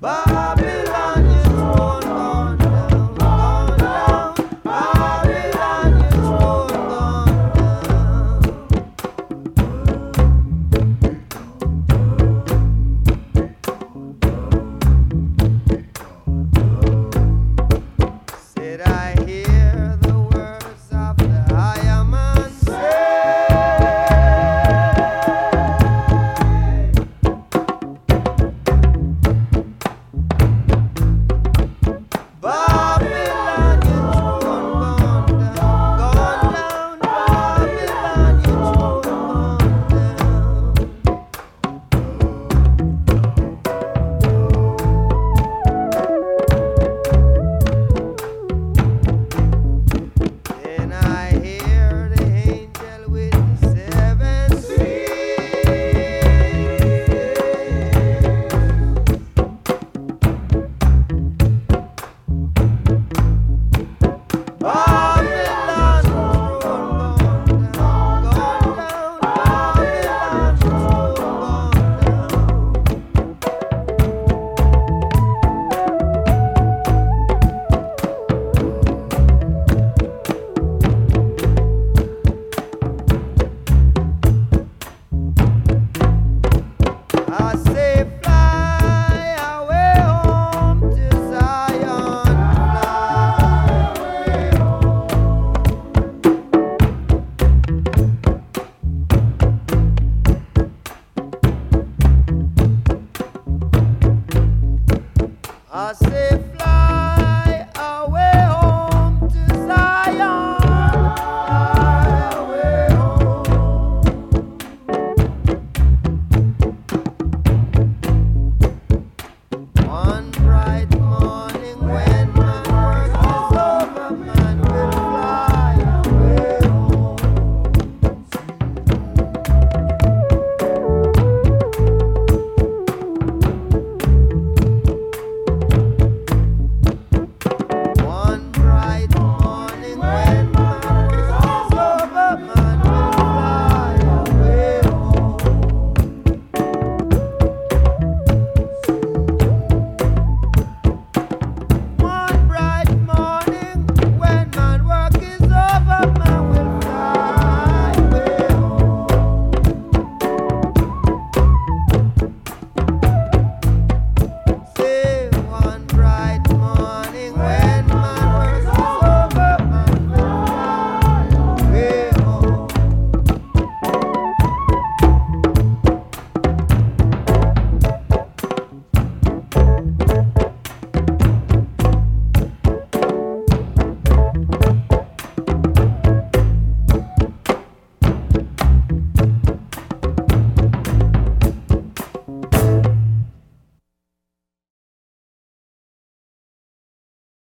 Babylon is gone down, gone down. Babylon is gone down. Said I hear the words of the higher man say, Babylon is gone down, gone down. Babylon is gone down. Then I hear the angel with the 7 seals. Babylon gone down, gone down. Babylon gone down. I say fly away home to Zion, fly away home. I say